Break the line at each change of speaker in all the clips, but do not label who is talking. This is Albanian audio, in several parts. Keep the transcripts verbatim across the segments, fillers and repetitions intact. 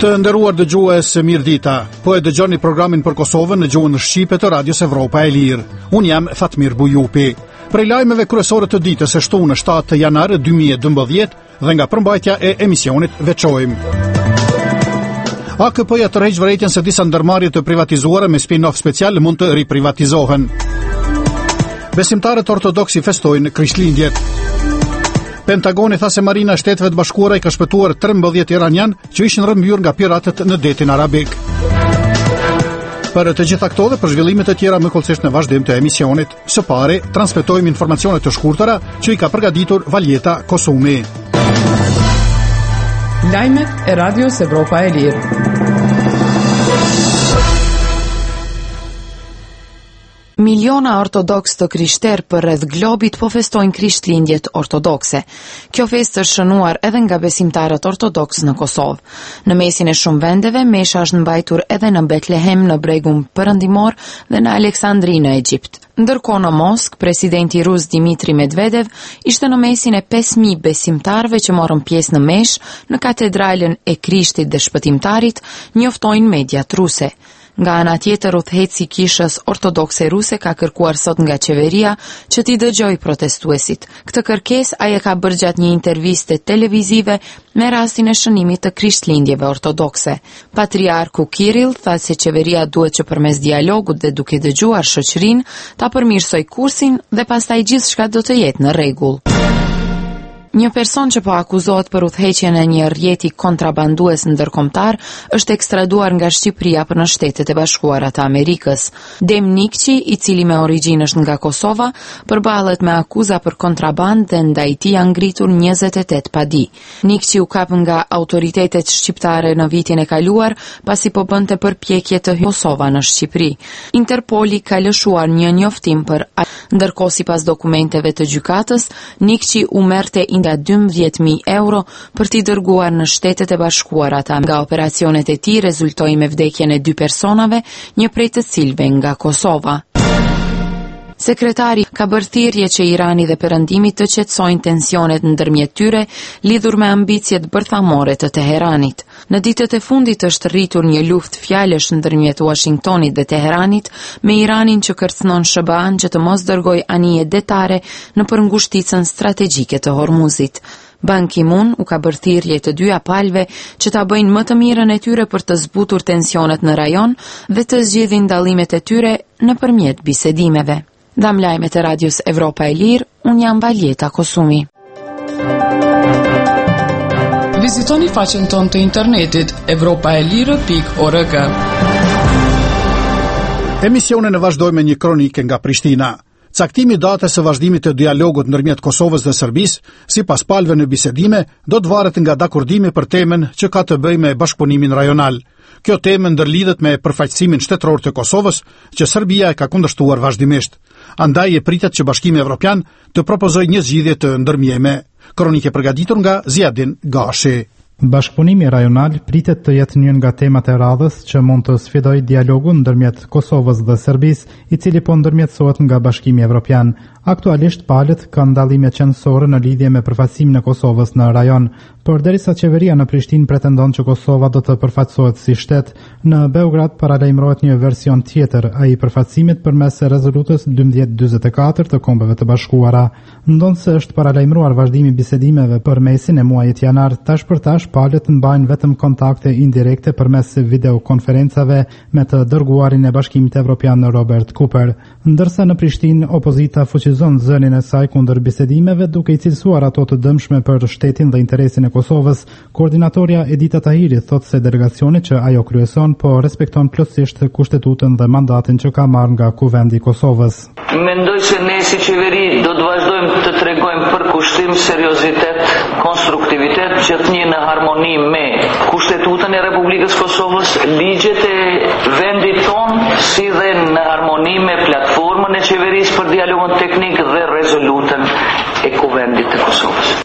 Të nderuar dëgjues, mirëdita. Po e dëgjoni programin për Kosovën në gjuhën shqipe të Radios Evropa e Lirë. Unë jam Fatmir Bujupi. Prej lajmeve kryesore të ditës së shtunë shtatë janar dy mijë e dymbëdhjetë dhe nga përmbajtja e emisionit veçojmë. A K P-ja tërheq vërejtjen se disa ndërmarrje të privatizuara me spin-off special mund të riprivatizohen. Besimtarët ortodoksi festojnë Krishtlindjet. Pentagoni tha se Marina e Shteteve të Bashkuara i ka shpëtuar trembëdhjetë iranian që ishin rrëmbyer nga piratët në detin arabik. Për të gjitha këto dhe për zhvillimet e tjera më kollësisht në vazhdim të emisionit, së pari transmetojmë informacione të shkurtëra që i ka përgatitur Valjeta Kosumi.
Lajmet e Radios Evropa e Lirë.
Miliona ortodoks të krishterë për rreth globit po festojnë Krishtlindjet ortodokse. Kjo festë është shënuar edhe nga besimtarët ortodoks në Kosovë. Në mesin e shumë vendeve, mesha është mbajtur edhe në Betlehem, në bregun perëndimor dhe në Aleksandri në Egjipt. Ndërkohë në Moskë, presidenti rus Dmitri Medvedev ishte në mesin e pesë mijë besimtarëve që morën pjesë në meshë në katedralen e Krishtit dhe Shpëtimtarit, njoftojnë mediat ruse. Nga ana tjetër, udhëheci i kishës ortodokse ruse ka kërkuar sot nga qeveria që t'i dëgjojë protestuesit. Këtë kërkesë ai e ka bërë gjatë një interviste televizive me rastin e shënimit të Krishtlindjeve ortodokse. Patriarku Kirill tha se qeveria duhet që përmes dialogut dhe duke dëgjuar shoqërinë ta përmirësoj kursin dhe pastaj gjithçka do të jetë në rregull. Një person që po akuzohet për udhëheqjen e një rrjeti kontrabandues ndërkombëtar është ekstraduar nga Shqipëria për në Shtetet e Bashkuara të Amerikës. Dem Nikçi, i cili me origjinë është nga Kosova, përballet me akuza për kontrabandë dhe ndaj tij janë ngritur njëzet e tetë padi. Nikçi u kap nga autoritetet shqiptare në vitin e kaluar pasi po bënte përpjekje të hyjë Kosova në Shqipëri. Interpoli ka lëshuar një njoftim për a... ndërkohë sipas dokumenteve të gjykatës, Nikçi u merrte nga dymbëdhjetë mijë euro për t'i dërguar në Shtetet e Bashkuara të Nga operacionet e tij rezultoi me vdekjen e dy personave, një prej të cilëve nga Kosova. Sekretari ka bërë thirrje që Irani dhe Perëndimi të qetësojnë tensionet ndërmjet tyre lidhur me ambicjet bërthamore të Teheranit. Në ditët e fundit është rritur një luftë fjalësh ndërmjet Washingtonit dhe Teheranit me Iranin që kërcënon S B A-n që të mos dërgojë anije detare në përngushtitjen strategjike të Hormuzit. Ban Ki-moon u ka bërë thirrje të dyja palëve që ta bëjnë më të mirën e tyre për të zbutur tensionet në rajon dhe të zgjidhin dallimet e tyre nëpërmjet bisedimeve. Dam lajmet e Radios Evropa e Lirë, unë jam Valjeta Kosumi.
Vizitoni faqen tonë të internetit evropaelire pikë org.
Emisionin e vazhdoj me një kronike nga Prishtina. Caktimi datës së vazhdimit të dialogut ndërmjet Kosovës dhe Serbisë, sipas palëve në bisedime, do të varet nga dakordimi për temën që ka të bëjë me bashkëpunimin rajonal. Kjo temë ndërlidhet me përfaqësimin shtetëror të Kosovës, që Serbia e ka kundërshtuar vazhdimisht. Andaj e pritet që Bashkimi Evropian të propozojë një zgjidhje të ndërmjeme. Kronike përgatitur nga Ziadin Gashi.
Bashkëpunimi rajonal pritet të jetë një nga temat e radhës që mund të sfidojë dialogun ndërmjet Kosovës dhe Serbisë, i cili po ndërmjetësohet nga Bashkimi Evropian. Aktualisht palët kanë dallime qendrore në lidhje me përfaqësimin e Kosovës në rajon, por derisa qeveria në Prishtinë pretendon që Kosova do të përfaqësohet si shtet, në Beograd paralajmërohet një version tjetër, ai i përfaqësimit përmes rezolutës dymbëdhjetë dyzet e katër të Kombeve të Bashkuara. Ndonse është paralajmëruar vazhdimi i bisedimeve për mesin e muajit janar, tash për tash palët mbajnë vetëm kontakte indirekte përmes videokonferencave me të dërguarin e Bashkimit Evropian Robert Cooper, ndërsa në Prishtinë opozita fuqizon zënin e saj kundër bisedimeve duke i cilësuar ato të dëmshme për shtetin dhe interesin e Kosovës. Koordinatorja Edita Tahiri thotë se delegacioni që ajo kryeson po respekton plotësisht kushtetutën dhe mandatin që ka marrë nga Kuvendi i Kosovës.
Mendoj se ne si qeveri do të vazhdojmë të tregojmë përkushtim, seriozitet, konstruktivitet që të një në harmoni me kushtetutën e Republikës Kosovës, ligjet e vendit tonë, si dhe në harmoni me platformën e qeverisë për dialogun teknik dhe rezolutën e Kuvendit të Kosovës.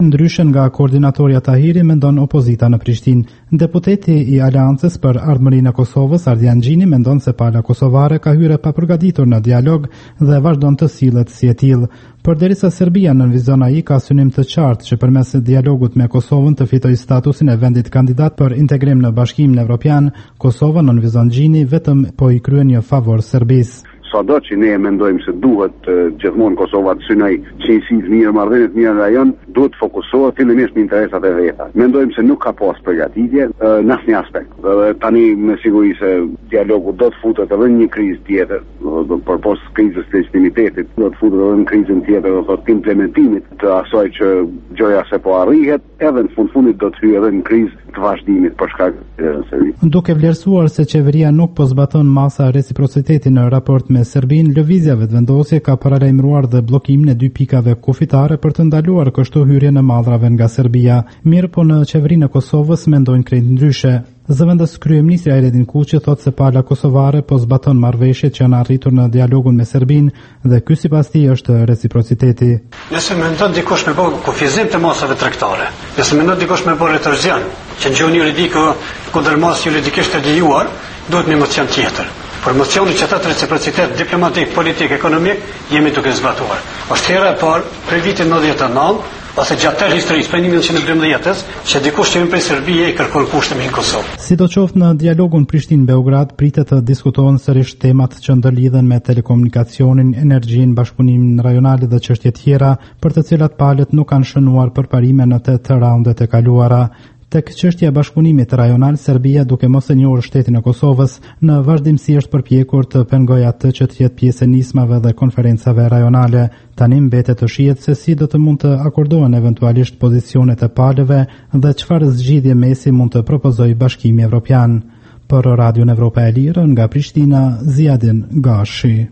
ndryshe nga koordinatorja Tahiri, mendon opozita në Prishtinë. Deputeti i Aleancës për Ardhmërinë e Kosovës, Ardian Gjini, mendon se pala kosovare ka hyrë pa përgatitur në dialog dhe vazhdon të sillet si e tillë. Përderisa Serbia nënvizon ai ka synim të qartë që përmes dialogut me Kosovën të fitojë statusin e vendit kandidat për integrim në Bashkimin Evropian, Kosova nënvizon Gjini vetëm po i kryen një favor Serbisë.
Sado që ne mendojmë se duhet uh, gjithmonë Kosova të synoj qenësitë mirë, marrëdhëniet mirë në rajon, duhet të fokusohet fillimisht në interesat e veta. Mendojmë se nuk ka pas përgatitje uh, në asnjë aspekt. Uh, tani me siguri se dialogu do të futet edhe në një krizë tjetër, uh, përpos krizës të legitimitetit, do të futet edhe në krizën tjetër do të implementimit të asaj që gjoja se po arrihet, edhe në fund fundit do të hyjë edhe në krizë të vazhdimit për shkak të Serbisë.
Duke vlerësuar se qeveria nuk po zbaton masa reciprociteti në raport me Serbinë, lëvizja vetëvendosje ka paralajmëruar dhe bllokimin e dy pikave kufitare për të ndaluar kështu hyrjen e mallrave nga Serbia. Mirë, po në qeverinë e Kosovës mendojnë krejt ndryshe. Zëvendës kryeministri Ajredin Kuqi thotë se pala kosovare po zbaton marrëveshjet që janë arritur në dialogun me Serbinë dhe ky sipas tij është reciprociteti.
Nëse mendon dikush me bërë kufizim të masave tregtare, nëse mendon dikush me bërë retorzion, që në gjuhën juridike kundër masë juridikisht e lejuar, duhet një mocion tjetër. Për mocionin që thotë reciprocitet diplomatik, politik, ekonomik, jemi duke zbatuar. Është hera e parë prej vitit nëntëdhjetë e nëntë ose gjatë tërë historisë prej një mijë nëntëqind e trembëdhjetës që dikush që vjen prej Serbie i kërkon kushte me Kosovë.
Sidoqoftë në dialogun Prishtinë-Beograd pritet të diskutohen sërish temat që ndërlidhen me telekomunikacionin, energjinë, bashkëpunimin rajonal dhe çështje tjera, për të cilat palët nuk kanë shënuar përparime në të të raundet e kaluara. Tek çështja e bashkëpunimit rajonal, Serbia, duke mos e njohur shtetin e Kosovës, në vazhdimsi është përpjekur të pengojë atë që të jetë pjesë e nismave dhe konferencave rajonale. Tani mbetet të shihet se si do të mund të akordohen eventualisht pozicionet e palëve dhe çfarë zgjidhje mesi mund të propozojë Bashkimi Evropian. Për Radion Evropa e Lirë, nga Prishtina, Ziadin Gashi.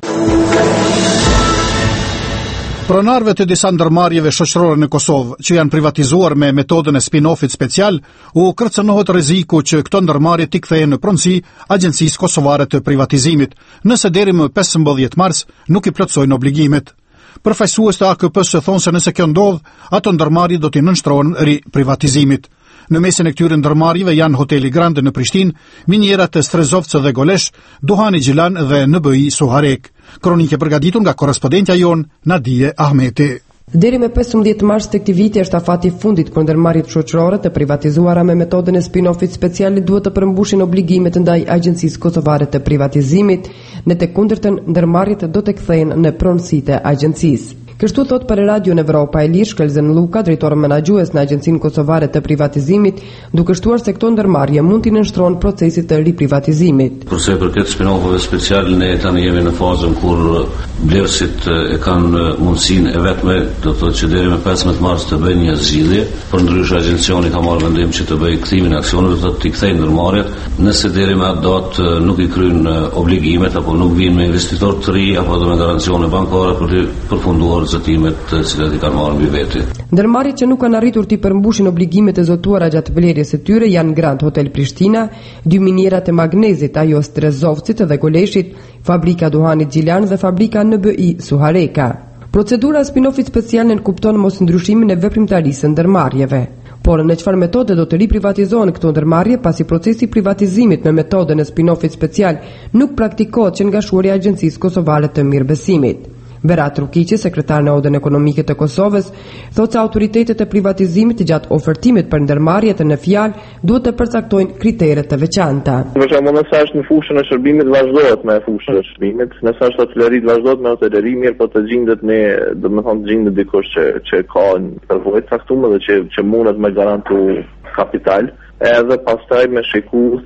Pronarëve të disa ndërmarrjeve shoqërore në Kosovë që janë privatizuar me metodën e spin-offit special, u kërcënohet rreziku që këto ndërmarrje t'i kthehen në pronësi Agjencisë Kosovare të Privatizimit, nëse deri më pesëmbëdhjetë mars nuk i plotësojnë obligimet. Përfaqësues të A K P-s thonë se nëse kjo ndodh, ato ndërmarrje do t'i nënshtrohen riprivatizimit. Në mesin e këtyre ndërmarrjeve janë Hoteli Grande në Prishtinë, minierat e Strezovce dhe Golesh, Duhani Gjilan dhe N B I Suharek. Kronike përgatitur nga korrespondentja jon Nadije Ahmeti.
Deri me pesëmbëdhjetë mars të këtij viti është afati i fundit për ndërmarrjet shoqërore të privatizuara me metodën e spin-offit special duhet të përmbushin obligimet ndaj Agjencisë Kosovare të Privatizimit, në të kundërtën ndërmarrjet do të kthehen në pronësitë e agjencisë. Kështu thot për Radio Evropa e Lirë Shkelzen Luka, drejtor menaxhues në Agjencinë Kosovare të Privatizimit, duke shtuar se këto ndërmarrje mund t'i nënshtrojnë procesit të riprivatizimit.
Për sa i përket spin-offave special, ne tani jemi në fazën kur blerësit e kanë mundësinë e vetme, do të thotë që deri më pesëmbëdhjetë mars të bëjnë një zgjidhje, përndryshe agjencioni ka marrë vendim që të bëjë kthimin e aksioneve, do të thotë t'i kthejë ndërmarrjet, nëse deri më atë datë nuk i kryen obligimet apo nuk vijnë me investitorë të ri apo me garancione bankare për të përfunduar zëtimet të cilat i kanë marrë mbi veti.
Ndërmarrjet që nuk kanë arritur të përmbushin obligimet e zotuara gjatë vlerjes së tyre janë Grand Hotel Prishtina, dy minierat e magnezit, ajo Strezovcit dhe Goleshit, fabrika Duhanit Gjilan dhe fabrika N B I Suhareka. Procedura spin-offit special nënkupton mos ndryshimin e veprimtarisë së ndërmarrjeve. Por në çfarë metode do të riprivatizohen këto ndërmarrje pasi procesi i privatizimit me metodën e spin-offit special nuk praktikohet që nga shuri e Agjencisë Kosovare të Mirëbesimit. Berat Rukiqi, sekretar në Odën Ekonomike të Kosovës, thotë se autoritetet e privatizimit gjatë ofertimit për ndërmarrjet në fjalë duhet të përcaktojnë kriteret të veçanta.
Për shembull, nëse është në fushën e shërbimit vazhdohet me fushën e shërbimit, nëse është hotelerit vazhdohet me hoteleri, mirë po të gjendet ne, domethënë të gjendet dikush që që ka përvojë të caktuar dhe që që mundet me garantu kapital, edhe pastaj me shiku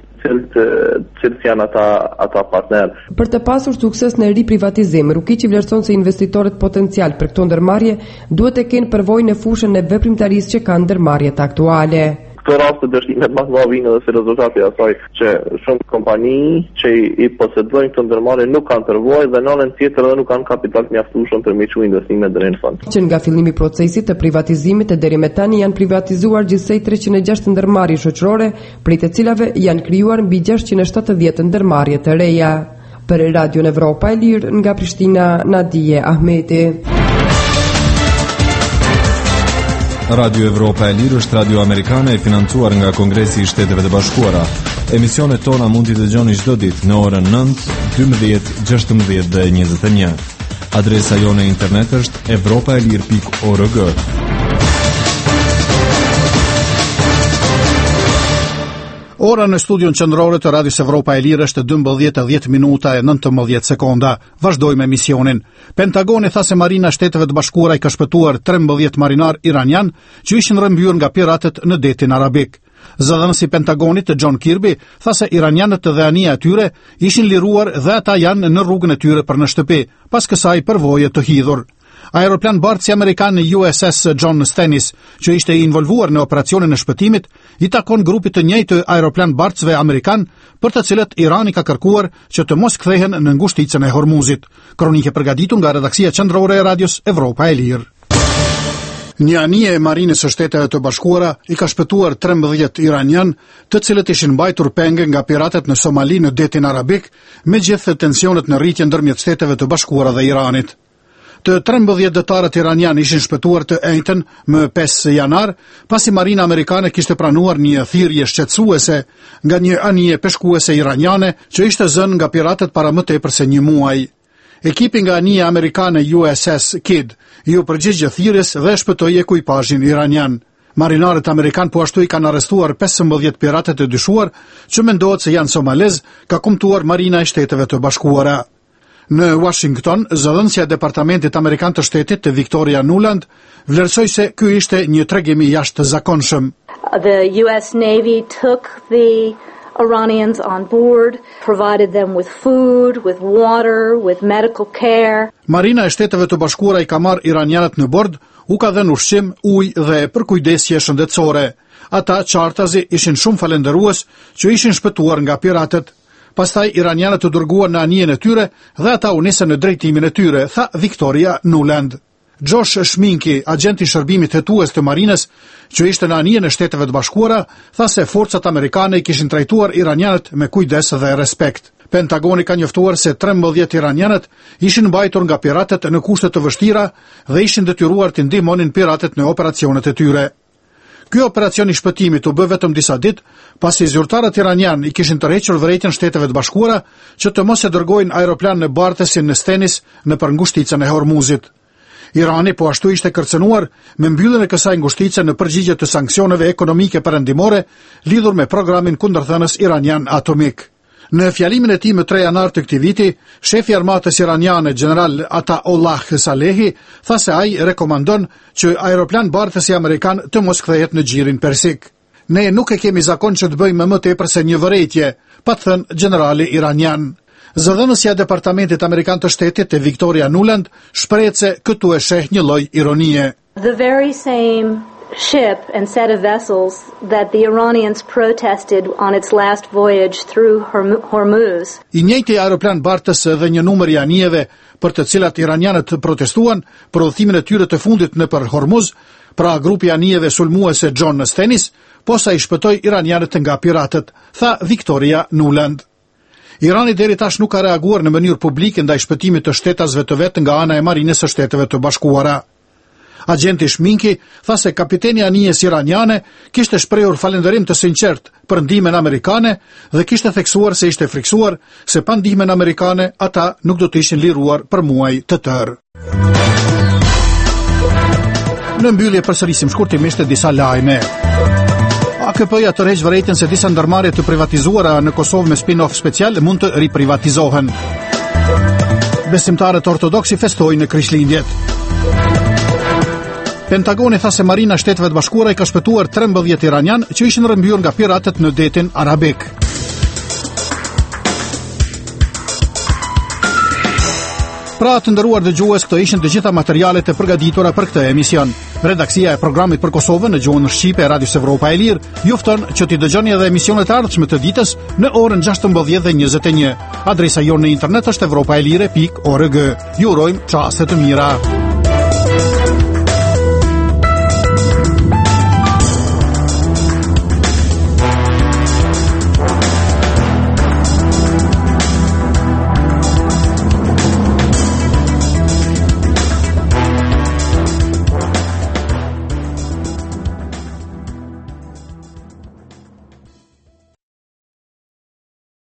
cilët janë ata, ata partner.
Për të pasur sukses në riprivatizim, Rukiqi vlerëson se investitorët potencial për këto ndërmarrje duhet të kenë përvojë në fushën e veprimtarisë që kanë ndërmarrjet aktuale.
Këto raste dështimet më të mëdha vinë edhe si rezultati i asaj që shumë kompani që i posedojnë këto ndërmarrje nuk kanë përvojë dhe në anën tjetër edhe nuk kanë kapital të mjaftueshëm për me çuar investime deri në fund.
Që nga fillimi i procesit të privatizimit e deri më tani janë privatizuar gjithsej treqind e gjashtë ndërmarrje shoqërore, prej të cilave janë krijuar mbi gjashtëqind e shtatëdhjetë ndërmarrje të reja. Për Radio Evropa e Lirë nga Prishtina, Nadije Ahmeti.
Radio Evropa e Lirë është radio amerikane e financuar nga Kongresi i Shteteve të Bashkuara. Emisionet tona mund t'i dëgjoni çdo ditë në orën nëntë, dymbëdhjetë, gjashtëmbëdhjetë dhe njëzet e një. Adresa jone internet është evropaelir pikë org.
Ora në studion qendrore të Radios Evropa e Lirë është dymbëdhjetë e dhjetë minuta e nëntëmbëdhjetë sekonda. Vazhdojmë emisionin. Pentagoni tha se Marina e Shteteve të Bashkuara i ka shpëtuar trembëdhjetë marinar iranian që ishin rrëmbyer nga piratët në detin arabik. Zëdhënësi Pentagonit John Kirby tha se iranianët dhe anija e tyre ishin liruar dhe ata janë në rrugën e tyre për në shtëpi, pas kësaj përvoje të hidhur. Aeroplan bartësi amerikan në U S S John Stennis, që ishte i involvuar në operacionin e shpëtimit, i takon grupit të njëjtë aeroplan bartësve amerikan, për të cilët Irani ka kërkuar që të mos kthehen në ngushticën e Hormuzit. Kronike përgatitur nga redaksia qendrore e Radios Evropa e Lirë. Një anije e Marinës së Shteteve të Bashkuara i ka shpëtuar trembëdhjetë iranian, të cilët ishin mbajtur penge nga piratët në Somali në detin arabik, megjithëse tensionet në rritje ndërmjet Shteteve të Bashkuara dhe Iranit. Të trembëdhjetë dëtarët iranian ishin shpëtuar të njëjtën më pesë janar, pasi Marina amerikane kishte pranuar një thirrje shqetësuese nga një anije peshkuese iraniane që ishte zënë nga piratët para më tepër se një muaji. Ekipi nga anija amerikane U S S Kidd ju përgjigjë thirrjes dhe shpëtoi ekuipazhin iranian. Marinarët amerikan po ashtu i kanë arrestuar pesëmbëdhjetë piratët e dyshuar që mendohet se janë somalez, ka kumtuar Marina e Shteteve të Bashkuara. Në Washington, zëdhënësja e Departamentit Amerikan të Shtetit të Victoria Nuland vlerësoi se ky ishte një tregimi jashtëzakonshëm.
The U S Navy took the Iranians on board, provided them with food, with water, with medical care.
Marina e Shteteve të Bashkuara i ka marrë iranianët në bord, u ka dhënë ushqim, ujë dhe përkujdesje shëndetësore. Ata qartazi ishin shumë falendërues që ishin shpëtuar nga piratët. Pastaj iranianët të dërguan në anijen e tyre dhe ata u nisën në drejtimin e tyre, tha Victoria Nuland. Josh Shminki, agenti i shërbimit hetues të Marinës, që ishte në anijen e Shteteve të Bashkuara, tha se forcat amerikane i kishin trajtuar iranianët me kujdes dhe respekt. Pentagoni ka njoftuar se trembëdhjetë iranianët ishin mbajtur nga piratët në kushte të vështira dhe ishin detyruar të ndihmonin piratët në operacionet e tyre. Ky operacion i shpëtimit u bë vetëm disa ditë pasi zyrtarët iranian i kishin tërhequr vërejtjen Shteteve të Bashkuara që të mos e dërgojnë aeroplan në bartësin në Stennis në për ngushticën e Hormuzit. Irani po ashtu ishte kërcënuar me mbylljen e kësaj ngushtice në përgjigje të sanksioneve ekonomike perëndimore lidhur me programin kundërthënës iranian atomik. Në fjalimin e tij më tre janar të këtij viti, shefi i armatës iraniane General Ataollah Salehi tha se ai rekomandon që aeroplan bartësi amerikan të mos kthehet në xhirin persik. Ne nuk e kemi zakon që të bëjmë më tepër se një vërejtje, pa thënë generali iranian. Zëdhënësja e Departamentit Amerikan të Shtetit e Victoria Nuland shprehet se këtu e sheh një lloj ironie.
The very same ship and set of vessels that the Iranians protested on its last voyage through Hormuz.
I njëjti aeroplan bartës dhe një numër i anijeve për të cilat iranianët protestuan për udhëtimin e tyre të fundit nëpër Hormuz, pra grupi i anijeve sulmuese John Stennis, posa i shpëtoi iranianët nga piratët, tha Victoria Nuland. Irani deri tash nuk ka reaguar në mënyrë publike ndaj shpëtimit të shtetasve të vet nga ana e Marinës së Shteteve të Bashkuara. Agenti Shminki tha se kapiteni i anijes iraniane kishte shprehur falënderim të sinqert për ndihmën amerikane dhe kishte theksuar se ishte friksuar se pa ndihmën amerikane ata nuk do të ishin liruar për muaj të tërë. Në mbyllje përsërisim shkurtimisht disa lajme. A K P-ja tërheq vërejtjen se disa ndërmarrje të privatizuara në Kosovë me spin-off special mund të riprivatizohen. Besimtarët ortodoksi festojnë në Krishtlindjet. Pentagoni tha se Marina e Shteteve të Bashkuara i ka shpëtuar trembëdhjetë iranian që ishin rrëmbyer nga piratët në detin arabik. Pra të nderuar dëgjues, këto ishin të gjitha materialet e përgatitura për këtë emision. Redaksia e programit për Kosovën në gjuhën shqipe e Radios Evropa e Lirë ju fton që t'i dëgjoni edhe emisionet e ardhshme të ditës në orën gjashtëmbëdhjetë dhe njëzet e një. Adresa jonë në internet është evropaelire pikë org. Ju urojmë çaste të mira.